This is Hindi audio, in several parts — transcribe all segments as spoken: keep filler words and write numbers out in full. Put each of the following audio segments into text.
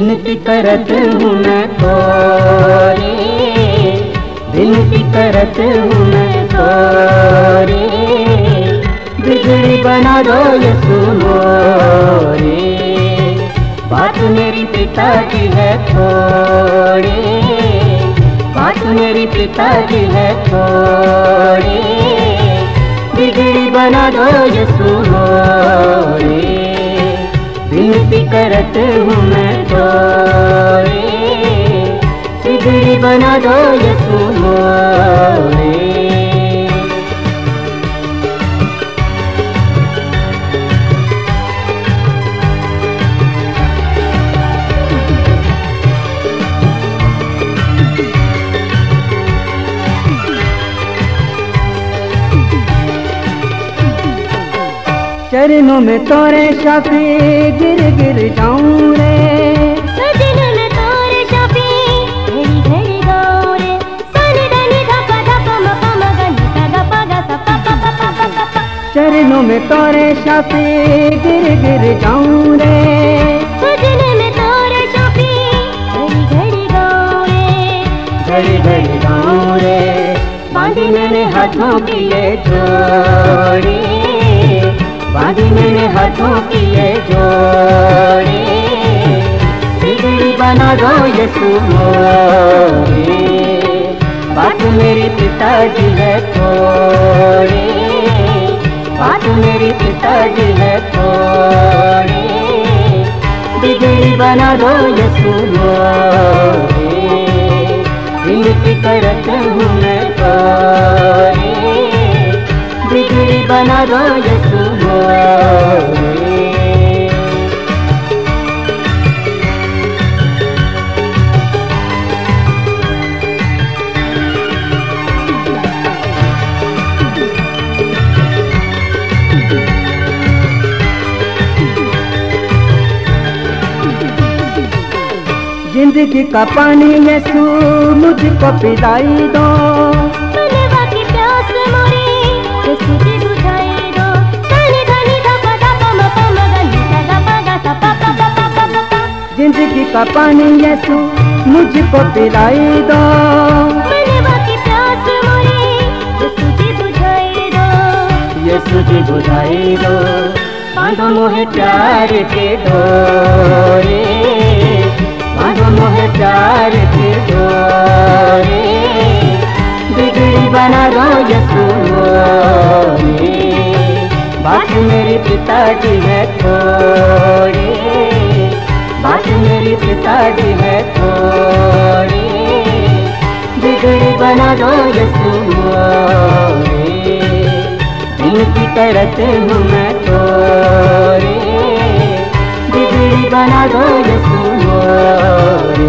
विनती करत हूँ मैं तोरे, विनती करत हूँ मैं तोरे, बिगड़ी बना दो यीशु मोरे। बात मेरी पिताजी है थोड़ी, बात मेरी पिताजी है थोड़ी, बिगड़ी बना दो यीशु मोरे। विनती करत हूँ मैं तोरे, बिगड़ी बना दो यीशु मोरे। चरणों में तोरे शाफी गिर गिर जाऊं रे, चरणों में तोरे शाफी घड़ी घड़ी गाऊं रे। सन धनी धा पा धा पा म पा म ग नि सा गा पा गा सा पा पा पा पा पा पा। चरणों में तोरे शाफी गिर गिर जाऊं रे, चरणों में तोरे शाफी घड़ी घड़ी गाऊं रे, घड़ी घड़ी गाऊं रे। बांधी मैंने हाथों की ये जोड़ी, बांधी मैंने हाथों की ये जोड़ी, बिगड़ी बना दो यीशु मोरे। बात मेरी पिताजी है थोड़ी, बात मेरी पिताजी है थोड़ी, बिगड़ी बना दो यीशु मोरे। विनती करत हूँ मैं तोरे, बिगड़ी बना दो यीशु मोरे। जिंदगी का पानी यीशु मुझको पिलाई दो, मनवा की प्यास मोरी यीशु जी बुझाई दो। सन धनी धा पा धा पा म पा म ग नि सा गा पा गा सा पा पा पा पा पा पा पा। जिंदगी का पानी यीशु मुझको पिलाई दो, मनवा की प्यास मोरी यीशु जी बुझाई दो, यीशु जी बुझाई दो। बांधो मोहे प्यार के डोरे, बांधो मोहे प्यार के डोरे, बिगड़ी बना दो यीशु मोरे। बात मेरी पिताजी है थोड़ी, बात मेरी पिताजी है थोड़ी, बिगड़ी बना दो यीशु मोरे। विनती करत हूँ मैं तोरे, बिगड़ी बना दो यीशु मोरे।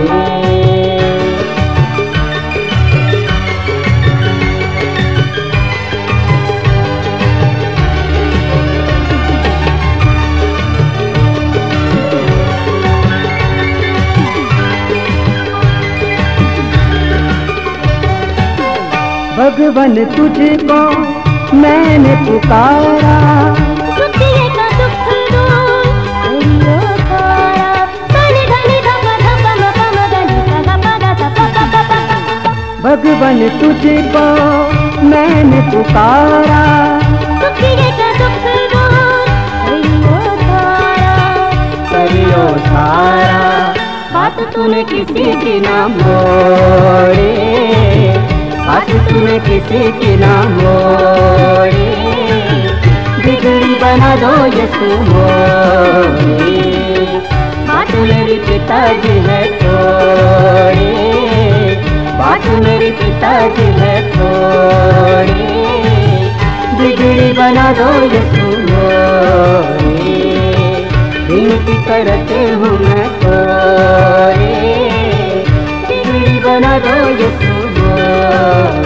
भगवान तुझको मैंने पुकारा, दुखिए का दुख दूर करियो सारा। सन धनी धा पा धा पा म पा म ग नि सा गा पा गा सा पा पा पा पा पा पा। भगवान तुझको मैंने पुकारा, दुखिए का दुख दूर करियो सारा, करियो सारा। बात तूने किसी की ना मोड़ी, बात तूने किसी की ना मोड़ी, बिगड़ी बना दो यीशु मोरे। बात मेरी पिताजी है थोड़ी, बात मेरी पिताजी है थोड़ी, बिगड़ी बना दो यीशु मोरे। विनती करते हूँ मैं तोरे, बिगड़ी बना दो यीशु मोरे।